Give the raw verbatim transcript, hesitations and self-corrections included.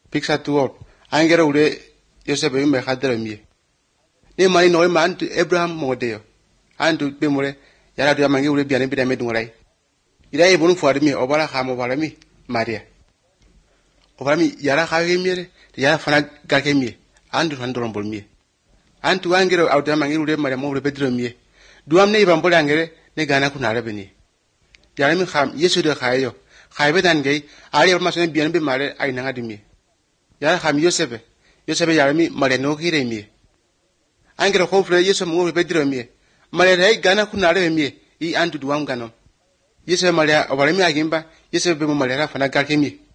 Pixar tuot. Angera ure Joseph me hadra mi. Ne mari no man Abraham modeo. Andu be more yara do mangi ure biane bi dame dungai. Ira e bonu fuade mi obara khamo bala mi Maria. Obara mi yara khage mi yara fana gake mi. Andu handron bol mi. Antu angera awda mangi ure mari mo ure bedro mi. Duam ne ibam bol angere ne gana kunara beni. Yara mi kham Yesu de khayo. Khaybe dan gay ari ma so biane bi mare ay nanga dimi. Yara kham Yosef. Yosef yara mi mare no kire mi. Angera khofre Yesu mo ure bedro mi. Mare rai gana kunara mi i antu duam ganom. Yesebe maria obaremi agimba yesebe mo maria fana gake mi